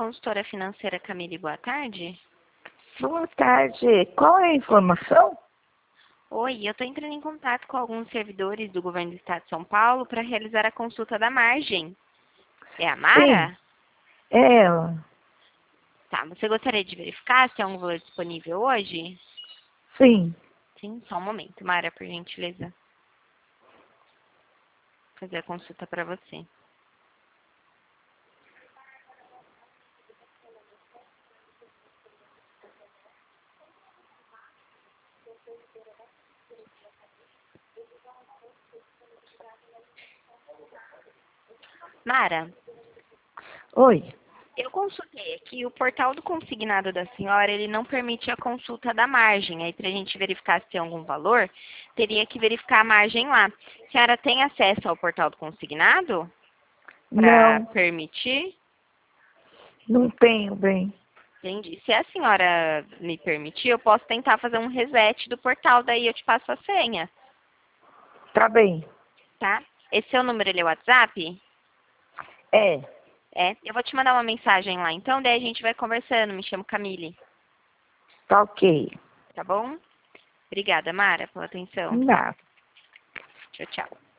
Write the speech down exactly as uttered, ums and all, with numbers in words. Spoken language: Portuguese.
consultora financeira Camille, boa tarde. Boa tarde. Qual é a informação? Oi, eu estou entrando em contato com alguns servidores do governo do estado de São Paulo para realizar a consulta da margem. É a Mara? Sim, é ela. Tá, você gostaria de verificar se tem algum valor disponível hoje? Sim. Sim, só um momento, Mara, por gentileza. Vou fazer a consulta para você. Mara, Oi. eu consultei aqui, o portal do consignado da senhora, ele não permite a consulta da margem. Aí, para a gente verificar se tem algum valor, teria que verificar a margem lá. A senhora tem acesso ao portal do consignado para Não, permitir? não tenho bem. Entendi. Se a senhora me permitir, eu posso tentar fazer um reset do portal, daí eu te passo a senha, Tá bem. tá? Esse seu número, ele é o WhatsApp? É. É. Eu vou te mandar uma mensagem lá, então, daí a gente vai conversando. Me chamo Camille, Tá ok. tá bom? Obrigada, Mara, pela atenção. Nada. Tchau, tchau.